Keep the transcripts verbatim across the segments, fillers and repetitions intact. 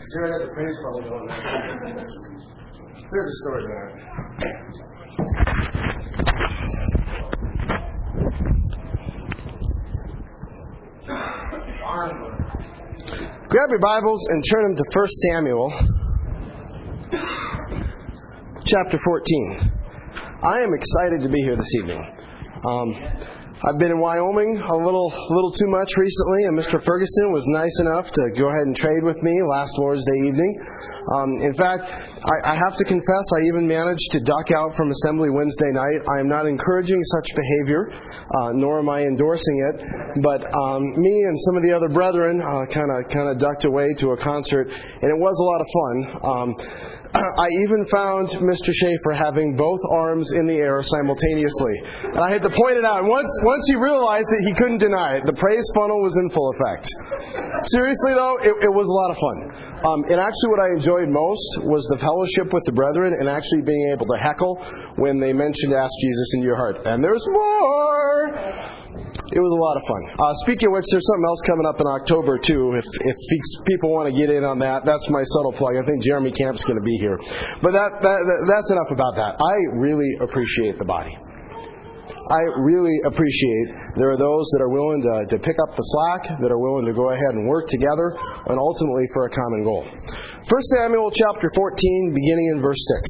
Sure, I got the praise bubble going there. Here's a story there. Grab your Bibles and turn them to First Samuel, chapter fourteen. I am excited to be here this evening. Um, I've been in Wyoming a little little too much recently, and Mister Ferguson was nice enough to go ahead and trade with me last Lord's Day evening. Um, in fact, I, I have to confess, I even managed to duck out from Assembly Wednesday night. I am not encouraging such behavior, uh, nor am I endorsing it. But um, me and some of the other brethren kind of kind of ducked away to a concert, and it was a lot of fun. Um, I even found Mister Schaefer having both arms in the air simultaneously. And I had to point it out. Once once he realized it, he couldn't deny it. The praise funnel was in full effect. Seriously, though, it, it was a lot of fun. Um, and actually what I enjoyed most was the fellowship with the brethren and actually being able to heckle when they mentioned Ask Jesus into your heart. And there's more! It was a lot of fun. Uh, speaking of which, there's something else coming up in October, too. If if people want to get in on that, that's my subtle plug. I think Jeremy Camp's going to be here. But that, that that's enough about that. I really appreciate the body. I really appreciate there are those that are willing to, to pick up the slack, that are willing to go ahead and work together, and ultimately for a common goal. First Samuel chapter fourteen, beginning in verse six.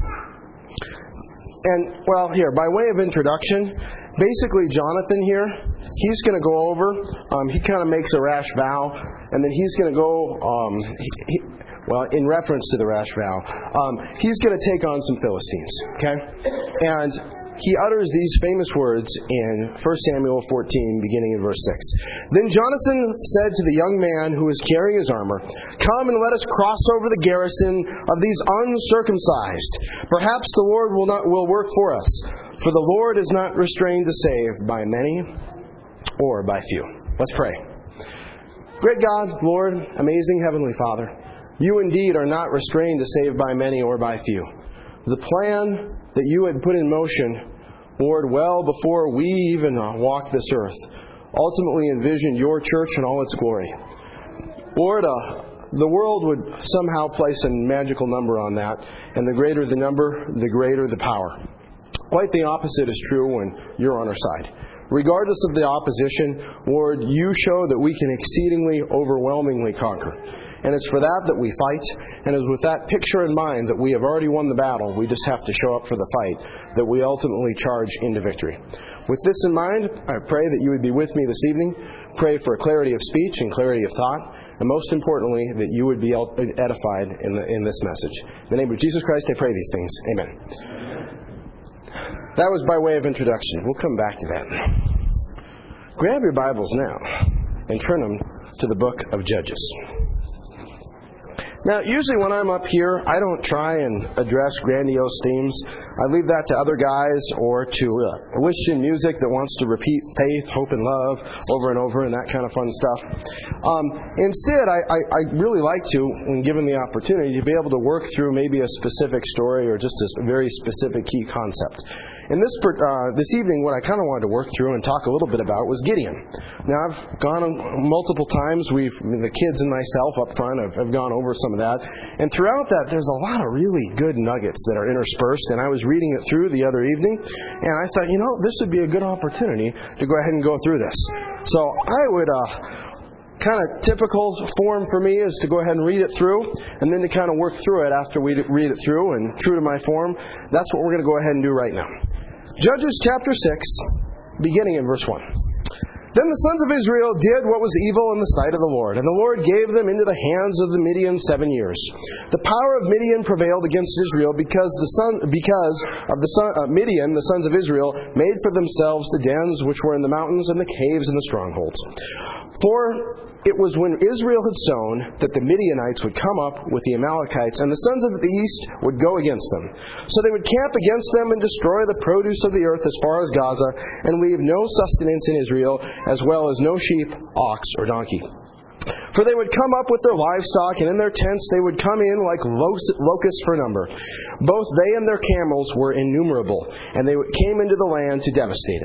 And, well, here, by way of introduction, basically Jonathan here, he's going to go over, um, he kind of makes a rash vow, and then he's going to go, um, he, he, well, in reference to the rash vow, um, he's going to take on some Philistines, okay? And he utters these famous words in First Samuel fourteen, beginning in verse six. Then Jonathan said to the young man who was carrying his armor, "Come and let us cross over the garrison of these uncircumcised. Perhaps the Lord will not will work for us. For the Lord is not restrained to save by many or by few." Let's pray. Great God, Lord, amazing Heavenly Father, you indeed are not restrained to save by many or by few. The plan that you had put in motion, Lord, well before we even walked this earth, ultimately envisioned your church in all its glory. Lord, uh, the world would somehow place a magical number on that, and the greater the number, the greater the power. Quite the opposite is true when you're on our side. Regardless of the opposition, Lord, you show that we can exceedingly, overwhelmingly conquer. And it's for that that we fight, and it's with that picture in mind that we have already won the battle. We just have to show up for the fight, that we ultimately charge into victory. With this in mind, I pray that you would be with me this evening. Pray for clarity of speech and clarity of thought, and most importantly, that you would be edified in, the, in this message. In the name of Jesus Christ, I pray these things. Amen. That was by way of introduction. We'll come back to that. Grab your Bibles now and turn them to the book of Judges. Now, usually when I'm up here, I don't try and address grandiose themes. I leave that to other guys or to uh, Christian music that wants to repeat faith, hope, and love over and over and that kind of fun stuff. Um, instead, I, I, I really like to, when given the opportunity, to be able to work through maybe a specific story or just a very specific key concept. And this uh, this evening, what I kind of wanted to work through and talk a little bit about was Gideon. Now, I've gone multiple times. We've I mean, the kids and myself up front have, have gone over some of that. And throughout that, there's a lot of really good nuggets that are interspersed. And I was reading it through the other evening, and I thought, you know, this would be a good opportunity to go ahead and go through this. So I would... Uh, kind of typical form for me is to go ahead and read it through, and then to kind of work through it after we read it through, and true to my form, that's what we're going to go ahead and do right now. Judges chapter six, beginning in verse one. Then the sons of Israel did what was evil in the sight of the Lord, and the Lord gave them into the hands of the Midian seven years. The power of Midian prevailed against Israel because the son, because of the son, uh, Midian, the sons of Israel, made for themselves the dens which were in the mountains and the caves and the strongholds. For it was when Israel had sown that the Midianites would come up with the Amalekites, and the sons of the east would go against them. So they would camp against them and destroy the produce of the earth as far as Gaza, and leave no sustenance in Israel, as well as no sheep, ox, or donkey. For they would come up with their livestock, and in their tents they would come in like locusts for number. Both they and their camels were innumerable, and they came into the land to devastate it.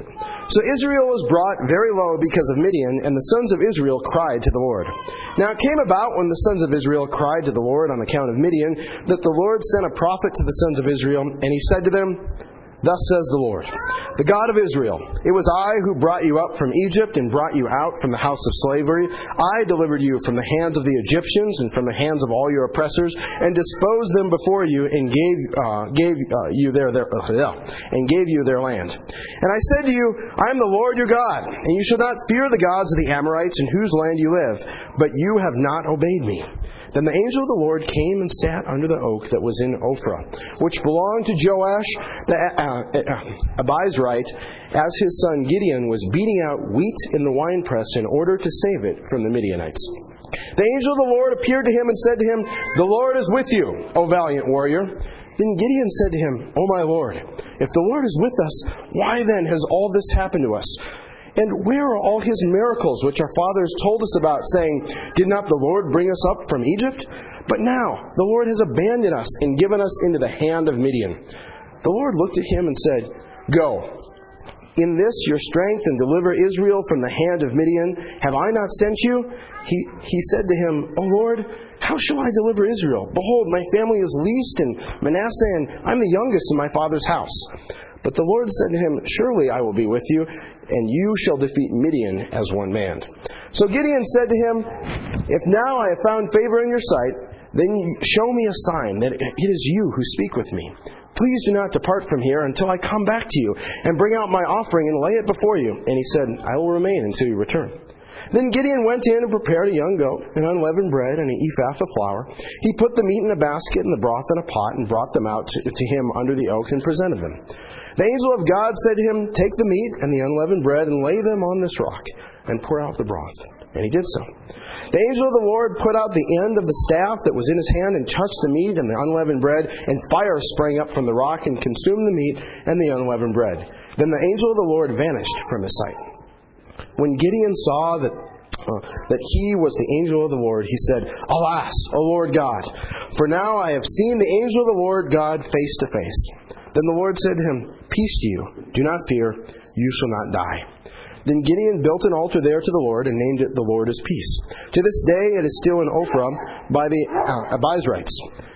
So Israel was brought very low because of Midian, and the sons of Israel cried to the Lord. Now it came about when the sons of Israel cried to the Lord on account of Midian, that the Lord sent a prophet to the sons of Israel, and he said to them, Thus says the Lord, the God of Israel, it was I who brought you up from Egypt and brought you out from the house of slavery. I delivered you from the hands of the Egyptians and from the hands of all your oppressors, and disposed them before you and gave uh, gave uh, you their, their uh, and gave you their land. And I said to you, I am the Lord your God, and you shall not fear the gods of the Amorites in whose land you live, but you have not obeyed me. Then the angel of the Lord came and sat under the oak that was in Ophrah, which belonged to Joash the uh, uh, Abiezrite, as his son Gideon was beating out wheat in the winepress in order to save it from the Midianites. The angel of the Lord appeared to him and said to him, The Lord is with you, O valiant warrior. Then Gideon said to him, O my Lord, if the Lord is with us, why then has all this happened to us? And where are all his miracles which our fathers told us about, saying, Did not the Lord bring us up from Egypt? But now the Lord has abandoned us and given us into the hand of Midian. The Lord looked at him and said, Go, in this your strength, and deliver Israel from the hand of Midian. Have I not sent you? He, he said to him, O Lord, how shall I deliver Israel? Behold, my family is least in Manasseh, and I'm the youngest in my father's house. But the Lord said to him, Surely I will be with you, and you shall defeat Midian as one man. So Gideon said to him, If now I have found favor in your sight, then show me a sign that it is you who speak with me. Please do not depart from here until I come back to you, and bring out my offering and lay it before you. And he said, I will remain until you return. Then Gideon went in and prepared a young goat, and unleavened bread, and an ephah of flour. He put the meat in a basket and the broth in a pot, and brought them out to, to him under the oak, and presented them. The angel of God said to him, Take the meat and the unleavened bread, and lay them on this rock, and pour out the broth. And he did so. The angel of the Lord put out the end of the staff that was in his hand, and touched the meat and the unleavened bread, and fire sprang up from the rock, and consumed the meat and the unleavened bread. Then the angel of the Lord vanished from his sight. When Gideon saw that uh, that he was the angel of the Lord, he said, Alas, O Lord God, for now I have seen the angel of the Lord God face to face. Then the Lord said to him, Peace to you, do not fear, you shall not die. Then Gideon built an altar there to the Lord, and named it The Lord is Peace. To this day it is still in Ophrah by the uh, Abiezrites.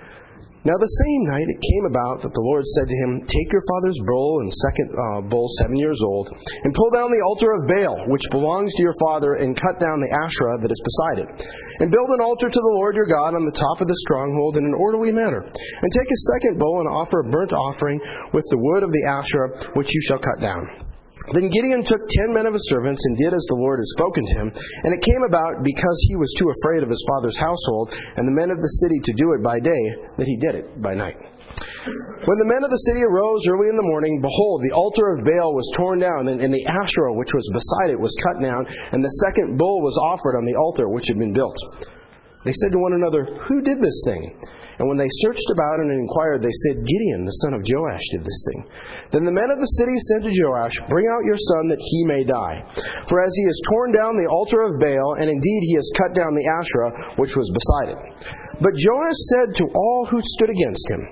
Now the same night it came about that the Lord said to him, Take your father's bull and second uh, bull seven years old, and pull down the altar of Baal, which belongs to your father, and cut down the Asherah that is beside it. And build an altar to the Lord your God on the top of the stronghold in an orderly manner. And take a second bull and offer a burnt offering with the wood of the Asherah, which you shall cut down. Then Gideon took ten men of his servants and did as the Lord had spoken to him. And it came about, because he was too afraid of his father's household and the men of the city to do it by day, that he did it by night. When the men of the city arose early in the morning, behold, the altar of Baal was torn down, and, and the Asherah which was beside it was cut down, and the second bull was offered on the altar which had been built. They said to one another, Who did this thing? And when they searched about and inquired, they said, Gideon, the son of Joash, did this thing. Then the men of the city said to Joash, Bring out your son, that he may die. For as he has torn down the altar of Baal, and indeed he has cut down the Asherah, which was beside it. But Joash said to all who stood against him,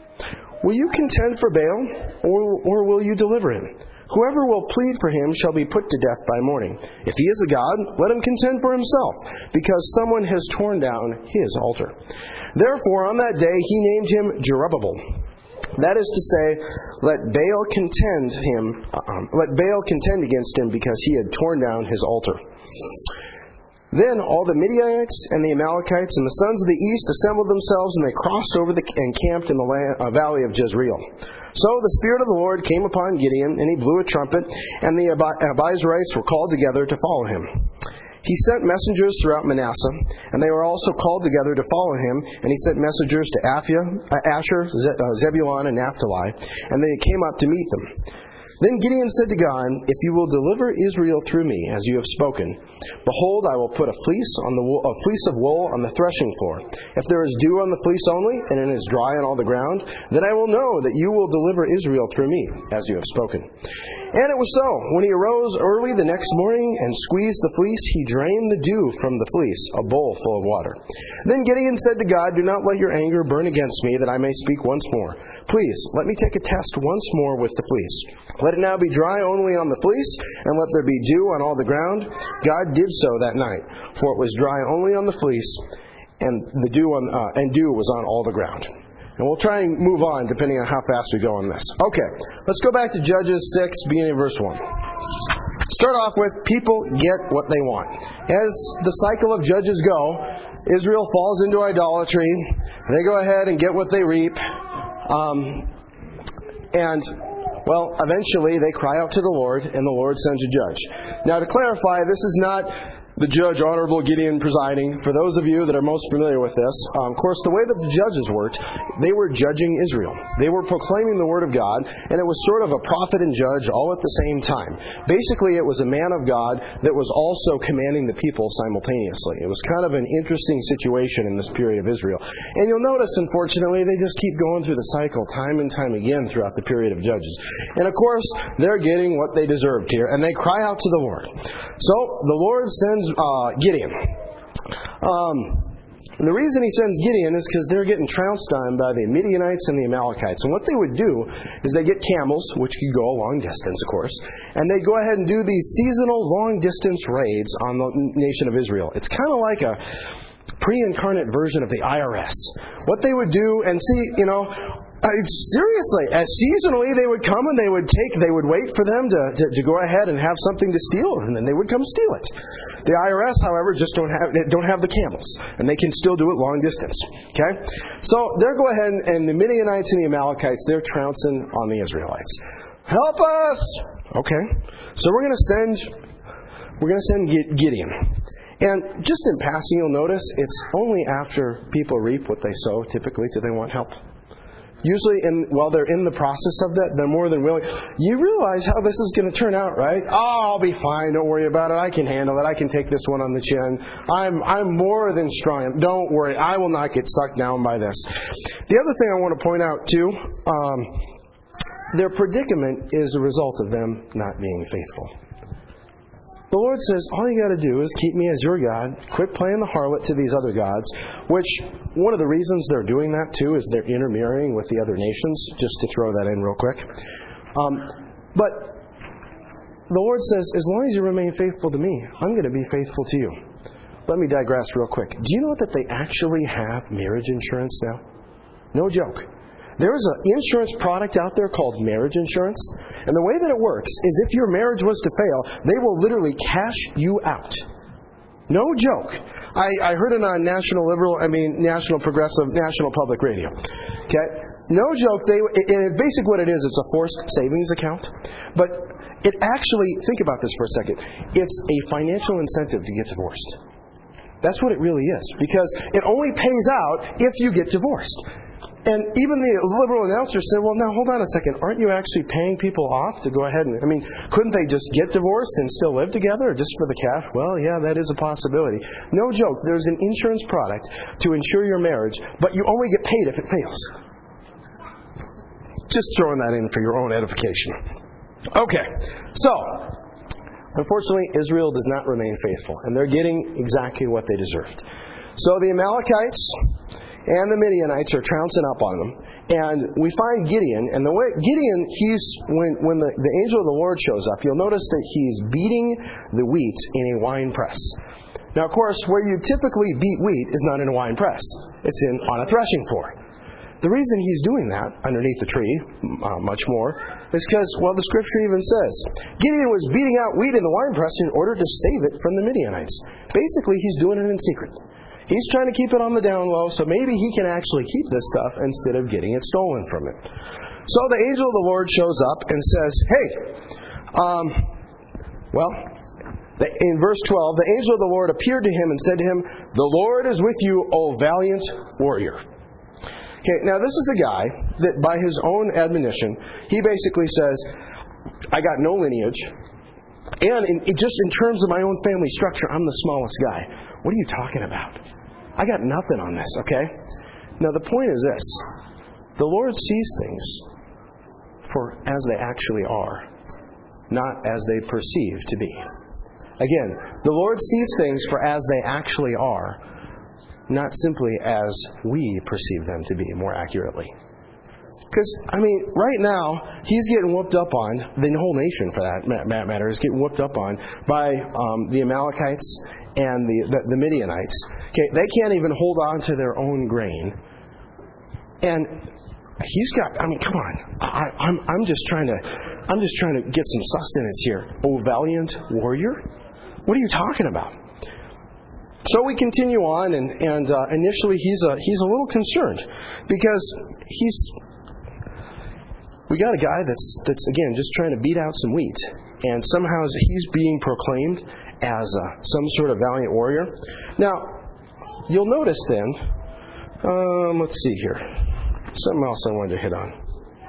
Will you contend for Baal, or, or will you deliver him? Whoever will plead for him shall be put to death by morning. If he is a god, let him contend for himself, because someone has torn down his altar. Therefore, on that day he named him Jerubbaal. That is to say, let Baal contend him. Um, let Baal contend against him, because he had torn down his altar. Then all the Midianites and the Amalekites and the sons of the east assembled themselves, and they crossed over the, and camped in the land, uh, valley of Jezreel. So the Spirit of the Lord came upon Gideon, and he blew a trumpet, and the Abiezrites were called together to follow him. He sent messengers throughout Manasseh, and they were also called together to follow him, and he sent messengers to Aphia, Asher, Zebulun, and Naphtali, and they came up to meet them. Then Gideon said to God, If you will deliver Israel through me, as you have spoken, behold, I will put a fleece on the wool, a fleece of wool on the threshing floor. If there is dew on the fleece only, and it is dry on all the ground, then I will know that you will deliver Israel through me, as you have spoken. And it was so. When he arose early the next morning and squeezed the fleece, he drained the dew from the fleece, a bowl full of water. Then Gideon said to God, "Do not let your anger burn against me, that I may speak once more. Please, let me take a test once more with the fleece. Let it now be dry only on the fleece, and let there be dew on all the ground." God did so that night, for it was dry only on the fleece, and the dew on uh, and dew was on all the ground. And we'll try and move on depending on how fast we go on this. Okay, let's go back to Judges six, beginning of verse one. Start off with, people get what they want. As the cycle of Judges go, Israel falls into idolatry. They go ahead and get what they reap. Um, and, well, eventually they cry out to the Lord, and the Lord sends a judge. Now, to clarify, this is not the judge, Honorable Gideon, presiding. For those of you that are most familiar with this, um, of course, the way that the judges worked, they were judging Israel. They were proclaiming the Word of God, and it was sort of a prophet and judge all at the same time. Basically, it was a man of God that was also commanding the people simultaneously. It was kind of an interesting situation in this period of Israel. And you'll notice, unfortunately, they just keep going through the cycle time and time again throughout the period of Judges. And of course, they're getting what they deserved here, and they cry out to the Lord. So, the Lord sends Uh, Gideon. Um, and the reason he sends Gideon is because they're getting trounced on by the Midianites and the Amalekites. And what they would do is they get camels, which could go a long distance, of course, and they go ahead and do these seasonal long-distance raids on the nation of Israel. It's kind of like a pre-incarnate version of the I R S. What they would do, and see, you know, Uh, seriously, as seasonally they would come and they would take, they would wait for them to, to, to go ahead and have something to steal, and then they would come steal it. The I R S, however, just don't have don't have the camels, and they can still do it long distance. Okay, so they're go ahead and, and the Midianites and the Amalekites, they're trouncing on the Israelites. Help us! Okay, so we're going to send we're going to send Gideon. And just in passing, you'll notice it's only after people reap what they sow, typically, do they want help. Usually, in, while they're in the process of that, they're more than willing. You realize how this is going to turn out, right? Oh, I'll be fine. Don't worry about it. I can handle it. I can take this one on the chin. I'm I'm more than strong. Don't worry. I will not get sucked down by this. The other thing I want to point out, too, um, their predicament is a result of them not being faithful. The Lord says, all you got to do is keep me as your God. Quit playing the harlot to these other gods, which one of the reasons they're doing that, too, is they're intermarrying with the other nations, just to throw that in real quick. Um, but the Lord says, as long as you remain faithful to me, I'm going to be faithful to you. Let me digress real quick. Do you know that they actually have marriage insurance now? No joke. There is an insurance product out there called marriage insurance. And the way that it works is if your marriage was to fail, they will literally cash you out. No joke. I, I heard it on National Liberal, I mean, National Progressive, National Public Radio. Okay? No joke. They, and basically what it is, it's a forced savings account. But it actually, think about this for a second, it's a financial incentive to get divorced. That's what it really is. Because it only pays out if you get divorced. And even the liberal announcers said, well, now, hold on a second. Aren't you actually paying people off to go ahead and, I mean, couldn't they just get divorced and still live together just for the cash? Well, yeah, that is a possibility. No joke. There's an insurance product to insure your marriage, but you only get paid if it fails. Just throwing that in for your own edification. Okay. So, unfortunately, Israel does not remain faithful, and they're getting exactly what they deserved. So the Amalekites and the Midianites are trouncing up on them. And we find Gideon, and the way Gideon, he's when when the, the angel of the Lord shows up, you'll notice that he's beating the wheat in a wine press. Now, of course, where you typically beat wheat is not in a wine press. It's in on a threshing floor. The reason he's doing that underneath the tree, uh, much more, is because, well, the Scripture even says, Gideon was beating out wheat in the wine press in order to save it from the Midianites. Basically, he's doing it in secret. He's trying to keep it on the down low, so maybe he can actually keep this stuff instead of getting it stolen from him. So the angel of the Lord shows up and says, hey, um, well, the, in verse twelve, the angel of the Lord appeared to him and said to him, the Lord is with you, O valiant warrior. Okay, now this is a guy that by his own admonition, he basically says, I got no lineage, and in, just in terms of my own family structure, I'm the smallest guy. What are you talking about? I got nothing on this, okay? Now the point is this. The Lord sees things for as they actually are. not as they perceive to be. Again, the Lord sees things for as they actually are, not simply as we perceive them to be, more accurately. Because, I mean, right now, he's getting whooped up on, the whole nation for that matter, is getting whooped up on by um, the Amalekites and the, the, the Midianites. Okay, they can't even hold on to their own grain. And he's got, I mean, come on. I, I'm, I'm just trying to, I'm just trying to get some sustenance here. Oh, valiant warrior? What are you talking about? So we continue on, and, and uh, initially he's a, he's a little concerned because he's, we got a guy that's, that's again, just trying to beat out some wheat. And somehow he's being proclaimed as uh, some sort of valiant warrior. Now, you'll notice then, um, let's see here. Something else I wanted to hit on.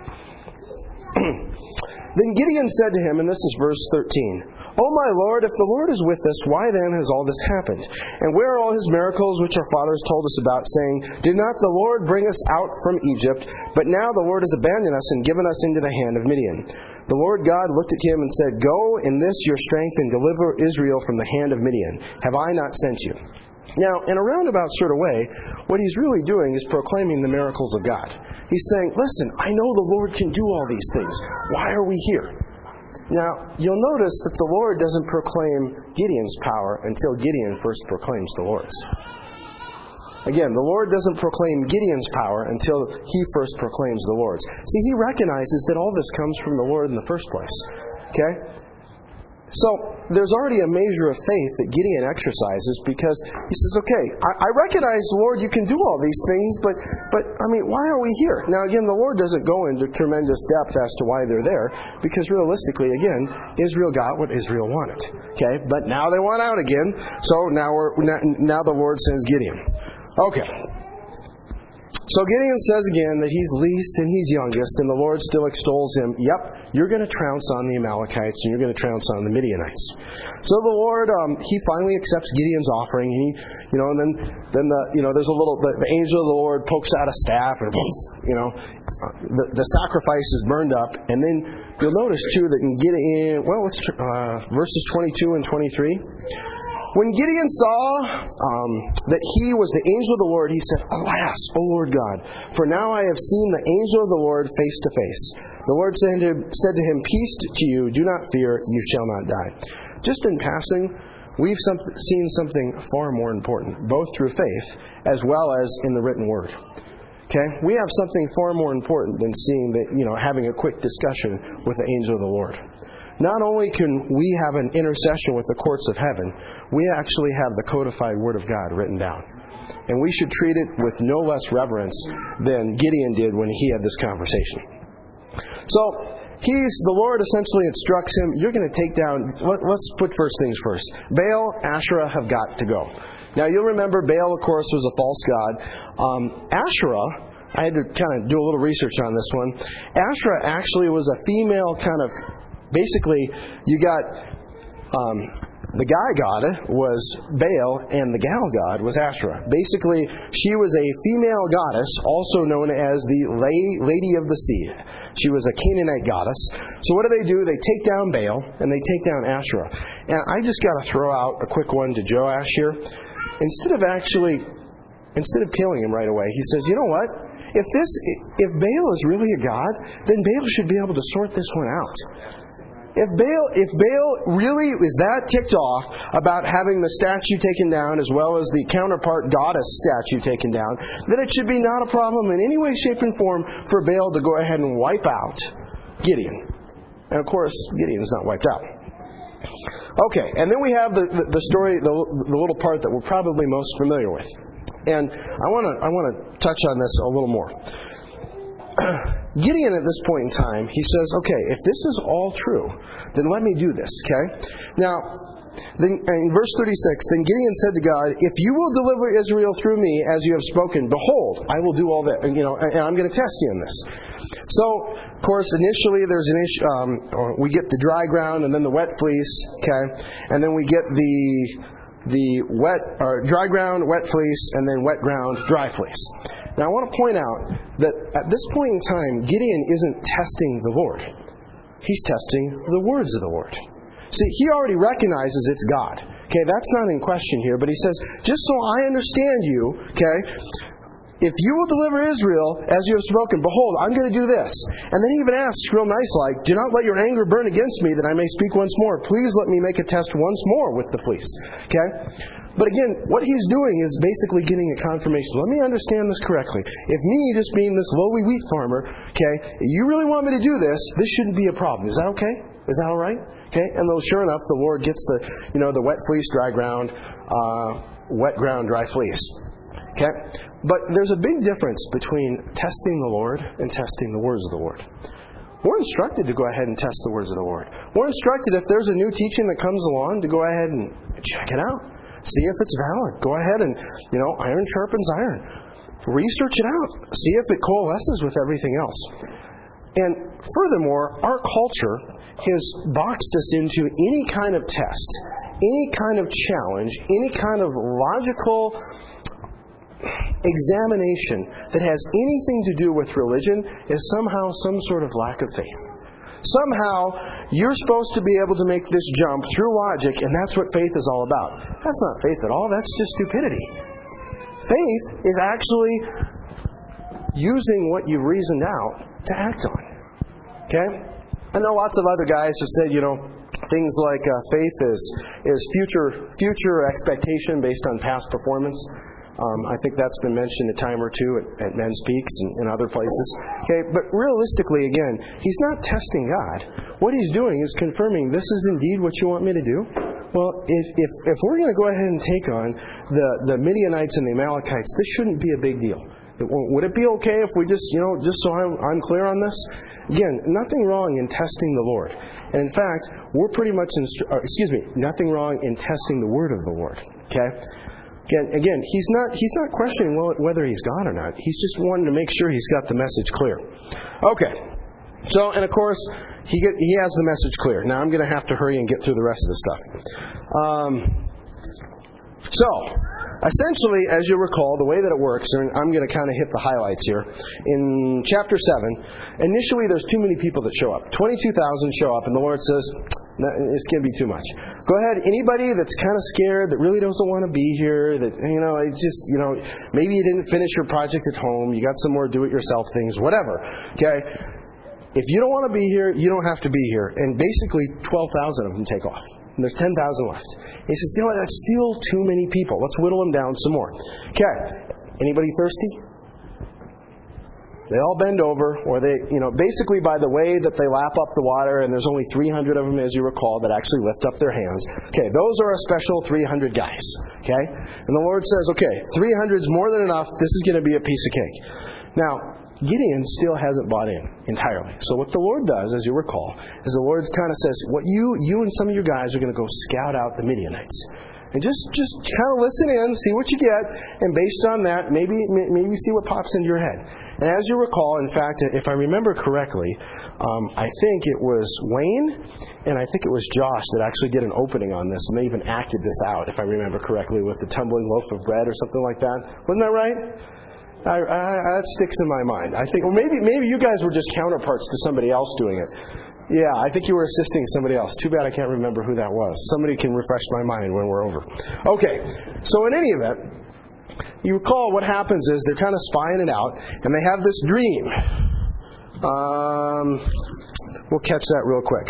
Then Gideon said to him, and this is verse thirteen, "O my Lord, if the Lord is with us, why then has all this happened? And where are all his miracles which our fathers told us about, saying, Did not the Lord bring us out from Egypt? But now the Lord has abandoned us and given us into the hand of Midian. The Lord God looked at him and said, Go in this your strength and deliver Israel from the hand of Midian. Have I not sent you?" Now, in a roundabout sort of way, what he's really doing is proclaiming the miracles of God. He's saying, listen, I know the Lord can do all these things. Why are we here? Now, you'll notice that the Lord doesn't proclaim Gideon's power until Gideon first proclaims the Lord's. Again, the Lord doesn't proclaim Gideon's power until he first proclaims the Lord's. See, he recognizes that all this comes from the Lord in the first place. Okay? So, there's already a measure of faith that Gideon exercises because he says, okay, I, I recognize, Lord, you can do all these things, but, but, I mean, why are we here? Now, again, the Lord doesn't go into tremendous depth as to why they're there, because realistically, again, Israel got what Israel wanted. Okay? But now they want out again, so now we're, now the Lord sends Gideon. Okay. So Gideon says again that he's least and he's youngest, and the Lord still extols him. Yep, you're going to trounce on the Amalekites and you're going to trounce on the Midianites. So the Lord, um, he finally accepts Gideon's offering. He, you know, and then, then the, you know, there's a little, the, the angel of the Lord pokes out a staff, and you know, the, the sacrifice is burned up. And then you'll notice too that in Gideon, well, it's uh, verses twenty-two and twenty-three. When Gideon saw um, that he was the angel of the Lord, he said, Alas, O Lord God, for now I have seen the angel of the Lord face to face. The Lord said to, said to him, Peace to you, do not fear, you shall not die. Just in passing, we've some, seen something far more important, both through faith as well as in the written word. Okay? We have something far more important than seeing that, you know, having a quick discussion with the angel of the Lord. Not only can we have an intercession with the courts of heaven, we actually have the codified Word of God written down. And we should treat it with no less reverence than Gideon did when he had this conversation. So, he's, the Lord essentially instructs him, you're going to take down, let, let's put first things first. Baal, Asherah have got to go. Now, you'll remember Baal, of course, was a false god. Um, Asherah, I had to kind of do a little research on this one. Asherah actually was a female kind of, basically, you got um, the guy god was Baal and the gal god was Asherah. Basically, she was a female goddess, also known as the Lady of the Sea. She was a Canaanite goddess. So what do they do? They take down Baal and they take down Asherah. And I just got to throw out a quick one to Joash here. Instead of actually, instead of killing him right away, he says, you know what? If this, if Baal is really a god, then Baal should be able to sort this one out. If Baal, if Baal really is that ticked off about having the statue taken down as well as the counterpart goddess statue taken down, then it should be not a problem in any way, shape, and form for Baal to go ahead and wipe out Gideon. And of course, Gideon's not wiped out. Okay, and then we have the, the, the story, the, the little part that we're probably most familiar with. And I want to I want to touch on this a little more. Gideon at this point in time, he says, okay, if this is all true, then let me do this, okay? Now, then, in verse thirty-six, then Gideon said to God, if you will deliver Israel through me as you have spoken, behold, I will do all that, you know, and I'm going to test you in this. So, of course, initially there's an issue, um, we get the dry ground and then the wet fleece, okay? And then we get the the wet, or dry ground, wet fleece, and then wet ground, dry fleece. Now, I want to point out that at this point in time, Gideon isn't testing the Lord. He's testing the words of the Lord. See, he already recognizes it's God. Okay, that's not in question here, but he says, just so I understand you, okay, if you will deliver Israel as you have spoken, behold, I'm going to do this. And then he even asks, real nice like, do not let your anger burn against me that I may speak once more. Please let me make a test once more with the fleece. Okay? But again, what he's doing is basically getting a confirmation. Let me understand this correctly. If me, just being this lowly wheat farmer, okay, you really want me to do this, this shouldn't be a problem. Is that okay? Is that all right? Okay? And though sure enough, the Lord gets the, you know, the wet fleece, dry ground, uh, wet ground, dry fleece. Okay? But there's a big difference between testing the Lord and testing the words of the Lord. We're instructed to go ahead and test the words of the Lord. We're instructed if there's a new teaching that comes along to go ahead and check it out. See if it's valid. Go ahead and, you know, iron sharpens iron. Research it out. See if it coalesces with everything else. And furthermore, our culture has boxed us into any kind of test, any kind of challenge, any kind of logical examination that has anything to do with religion is somehow some sort of lack of faith. Somehow, you're supposed to be able to make this jump through logic, and that's what faith is all about. That's not faith at all. That's just stupidity. Faith is actually using what you've reasoned out to act on. Okay? I know lots of other guys have said, you know, things like uh, faith is is future future expectation based on past performance. Um, I think that's been mentioned a time or two at, at Men's Peaks and, and other places. Okay, but realistically, again, he's not testing God. What he's doing is confirming, this is indeed what you want me to do? Well, if if, if we're going to go ahead and take on the, the Midianites and the Amalekites, this shouldn't be a big deal. It would it be okay if we just, you know, just so I'm, I'm clear on this? Again, nothing wrong in testing the Lord. And in fact, we're pretty much, instru- uh, excuse me, nothing wrong in testing the word of the Lord. Okay? Again, again, he's not he's not questioning whether he's God or not. He's just wanting to make sure he's got the message clear. Okay. So, and of course, he get, he has the message clear. Now I'm going to have to hurry and get through the rest of the stuff. Um, so, essentially, as you recall, the way that it works, and I'm going to kind of hit the highlights here. In chapter seven, initially there's too many people that show up. twenty-two thousand show up, and the Lord says, no, it's going to be too much. Go ahead, anybody that's kind of scared, that really doesn't want to be here, that, you know, it's just, you know, maybe you didn't finish your project at home, you got some more do-it-yourself things, whatever. Okay? If you don't want to be here, you don't have to be here. And basically, twelve thousand of them take off. And there's ten thousand left. He says, you know what, that's still too many people. Let's whittle them down some more. Okay. Anybody thirsty? They all bend over, or they, you know, basically by the way that they lap up the water, and there's only three hundred of them, as you recall, that actually lift up their hands. Okay, those are a special three hundred guys. Okay? And the Lord says, okay, three hundred is more than enough. This is going to be a piece of cake. Now, Gideon still hasn't bought in entirely. So what the Lord does, as you recall, is the Lord kind of says, what you you and some of your guys are going to go scout out the Midianites. And just, just kind of listen in, see what you get, and based on that, maybe maybe see what pops into your head. And as you recall, in fact, if I remember correctly, um, I think it was Wayne and I think it was Josh that actually did an opening on this, and they even acted this out, if I remember correctly, with the tumbling loaf of bread or something like that. Wasn't that right? I, I, that sticks in my mind. I think, well, maybe maybe you guys were just counterparts to somebody else doing it. Yeah, I think you were assisting somebody else. Too bad I can't remember who that was. Somebody can refresh my mind when we're over. Okay, so in any event, you recall what happens is they're kind of spying it out, and they have this dream. Um, we'll catch that real quick.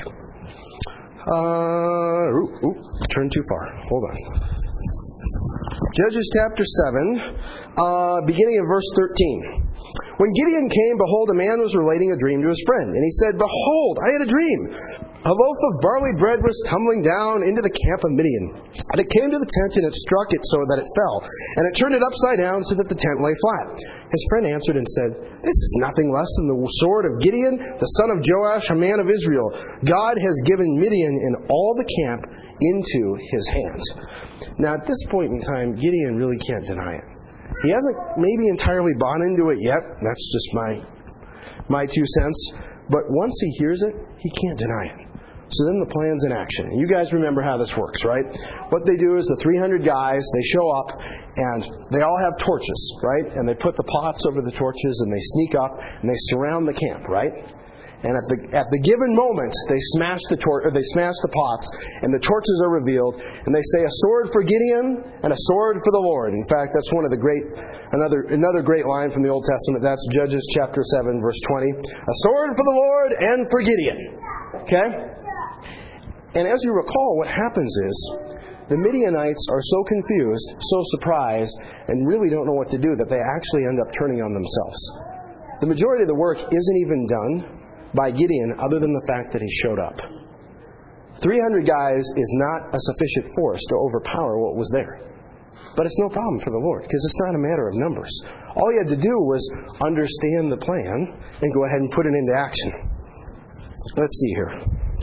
Uh, ooh, ooh, turned too far. Hold on. Judges chapter seven, uh, beginning of verse thirteen. When Gideon came, behold, a man was relating a dream to his friend. And he said, behold, I had a dream. A loaf of barley bread was tumbling down into the camp of Midian. And it came to the tent, and it struck it so that it fell. And it turned it upside down so that the tent lay flat. His friend answered and said, this is nothing less than the sword of Gideon, the son of Joash, a man of Israel. God has given Midian and all the camp into his hands. Now, at this point in time, Gideon really can't deny it. He hasn't maybe entirely bought into it yet. That's just my my two cents. But once he hears it, he can't deny it. So then the plan's in action. And you guys remember how this works, right? What they do is the three hundred guys, they show up, and they all have torches, right? And they put the pots over the torches, and they sneak up, and they surround the camp, right? And at the at the given moment, they smash the tor- or they smash the pots, and the torches are revealed, and they say, "A sword for Gideon and a sword for the Lord." In fact, that's one of the great another another great line from the Old Testament. That's Judges chapter seven, verse twenty. A sword for the Lord and for Gideon. Okay? And as you recall, what happens is the Midianites are so confused, so surprised, and really don't know what to do that they actually end up turning on themselves. The majority of the work isn't even done by Gideon, other than the fact that he showed up. three hundred guys is not a sufficient force to overpower what was there. But it's no problem for the Lord, because it's not a matter of numbers. All he had to do was understand the plan and go ahead and put it into action. Let's see here.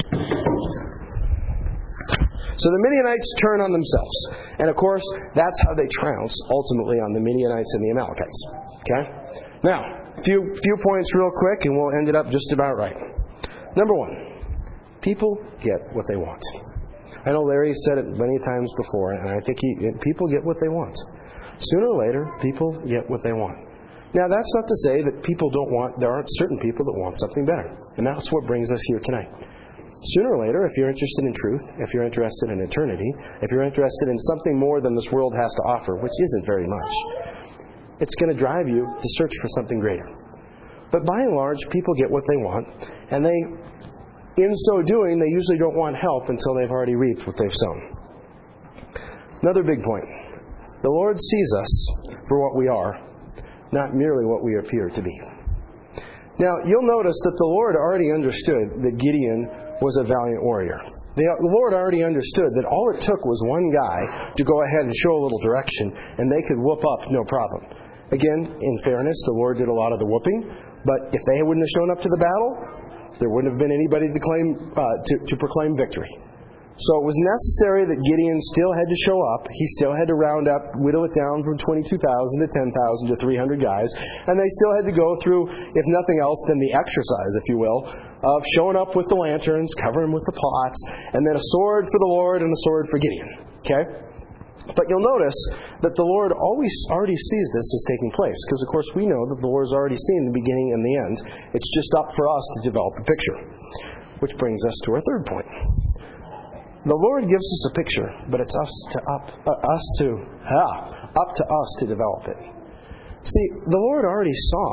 So the Midianites turn on themselves. And of course, that's how they trounce, ultimately, on the Midianites and the Amalekites. Okay? Now, Few few points real quick, and we'll end it up just about right. Number one, people get what they want. I know Larry said it many times before, and I think he, people get what they want. Sooner or later, people get what they want. Now, that's not to say that people don't want, there aren't certain people that want something better. And that's what brings us here tonight. Sooner or later, if you're interested in truth, if you're interested in eternity, if you're interested in something more than this world has to offer, which isn't very much, it's going to drive you to search for something greater. But by and large, people get what they want, and they, in so doing, they usually don't want help until they've already reaped what they've sown. Another big point. The Lord sees us for what we are, not merely what we appear to be. Now, you'll notice that the Lord already understood that Gideon was a valiant warrior. The Lord already understood that all it took was one guy to go ahead and show a little direction, and they could whoop up no problem. Again, in fairness, the Lord did a lot of the whooping, but if they wouldn't have shown up to the battle, there wouldn't have been anybody to claim uh, to, to proclaim victory. So it was necessary that Gideon still had to show up. He still had to round up, whittle it down from twenty-two thousand to ten thousand to three hundred guys, and they still had to go through, if nothing else, then the exercise, if you will, of showing up with the lanterns, covering with the pots, and then a sword for the Lord and a sword for Gideon. Okay? But you'll notice that the Lord always already sees this as taking place, because of course we know that the Lord's already seen the beginning and the end. It's just up for us to develop the picture. Which brings us to our third point. The Lord gives us a picture, but it's us to up uh, us to ah, up to us to develop it. See, the Lord already saw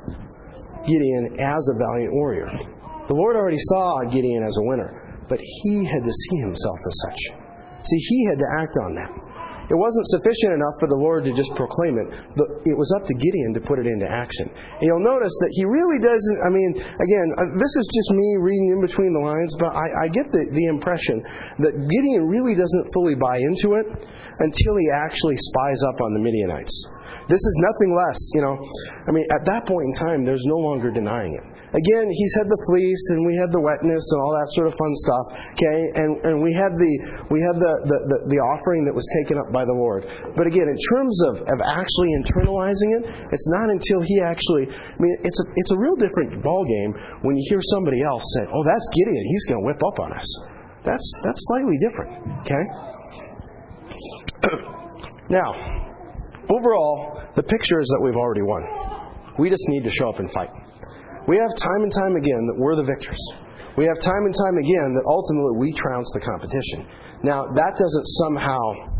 Gideon as a valiant warrior. The Lord already saw Gideon as a winner, but he had to see himself as such. See, he had to act on that. It wasn't sufficient enough for the Lord to just proclaim it, but it was up to Gideon to put it into action. And you'll notice that he really doesn't, I mean, again, this is just me reading in between the lines, but I, I get the, the impression that Gideon really doesn't fully buy into it until he actually spies up on the Midianites. This is nothing less, you know, I mean, at that point in time, there's no longer denying it. Again, he's had the fleece, and we had the wetness, and all that sort of fun stuff. Okay, and and we had the we had the the, the, the offering that was taken up by the Lord. But again, in terms of, of actually internalizing it, it's not until he actually. I mean, it's a it's a real different ball game when you hear somebody else say, "Oh, that's Gideon. He's going to whip up on us." That's that's slightly different. Okay. Now, overall, the picture is that we've already won. We just need to show up and fight. We have time and time again that we're the victors. We have time and time again that ultimately we trounce the competition. Now, that doesn't somehow,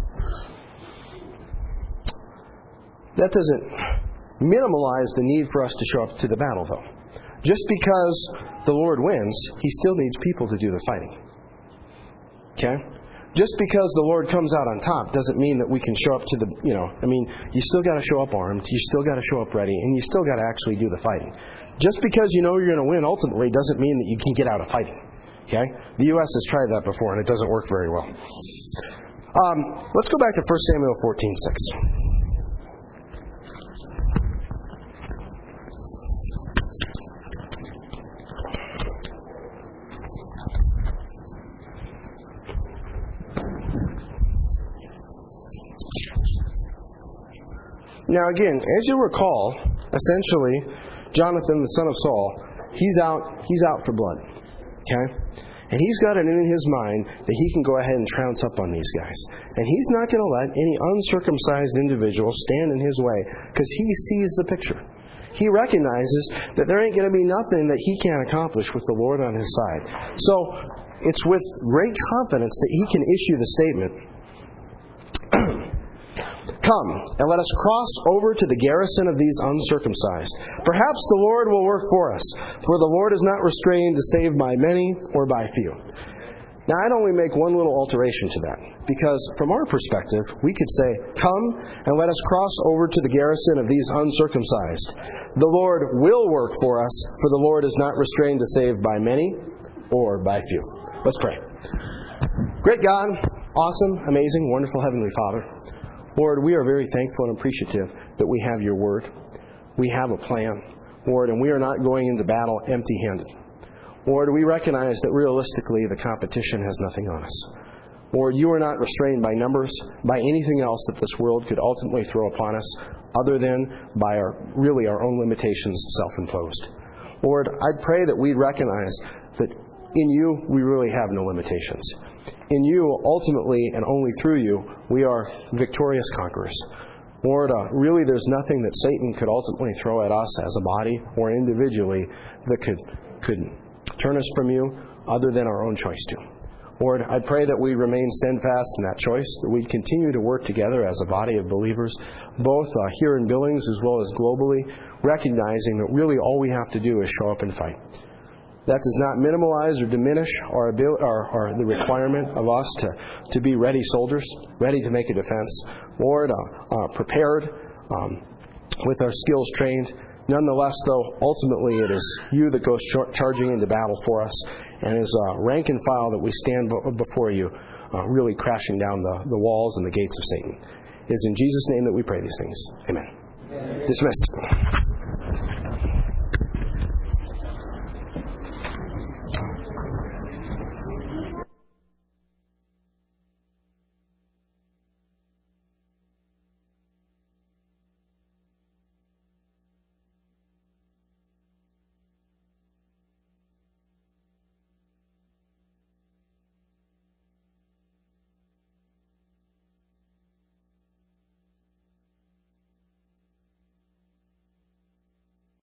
that doesn't minimize the need for us to show up to the battle, though. Just because the Lord wins, He still needs people to do the fighting. Okay? Just because the Lord comes out on top doesn't mean that we can show up to the, you know, I mean, you still got to show up armed, you still got to show up ready, and you still got to actually do the fighting. Just because you know you're going to win ultimately doesn't mean that you can get out of fighting. Okay? The U S has tried that before, and it doesn't work very well. Um, let's go back to First Samuel fourteen six. Now again, as you recall, essentially, Jonathan, the son of Saul, he's out he's out for blood. Okay? And he's got it in his mind that he can go ahead and trounce up on these guys. And he's not going to let any uncircumcised individual stand in his way, because he sees the picture. he recognizes that there ain't going to be nothing that he can't accomplish with the Lord on his side. So it's with great confidence that he can issue the statement, "Come, and let us cross over to the garrison of these uncircumcised. Perhaps the Lord will work for us, for the Lord is not restrained to save by many or by few." Now, I'd only make one little alteration to that, because from our perspective, we could say, "Come, and let us cross over to the garrison of these uncircumcised. The Lord will work for us, for the Lord is not restrained to save by many or by few." Let's pray. Great God, awesome, amazing, wonderful Heavenly Father, Lord, we are very thankful and appreciative that we have your Word. We have a plan, Lord, and we are not going into battle empty-handed. Lord, we recognize that realistically the competition has nothing on us. Lord, you are not restrained by numbers, by anything else that this world could ultimately throw upon us, other than by our really our own limitations self-imposed. Lord, I pray that we recognize that in you we really have no limitations. In you, ultimately, and only through you, we are victorious conquerors. Lord, uh, really there's nothing that Satan could ultimately throw at us as a body or individually that could could turn us from you other than our own choice to. Lord, I pray that we remain steadfast in that choice, that we continue to work together as a body of believers, both uh, here in Billings as well as globally, recognizing that really all we have to do is show up and fight. That does not minimize or diminish our, abil- our, our the requirement of us to, to be ready soldiers, ready to make a defense. Lord, uh, uh, prepared, um, with our skills trained. Nonetheless, though, ultimately it is you that goes char- charging into battle for us, and is uh, rank and file that we stand b- before you, uh, really crashing down the, the walls and the gates of Satan. It is in Jesus' name that we pray these things. Amen. Amen. Dismissed.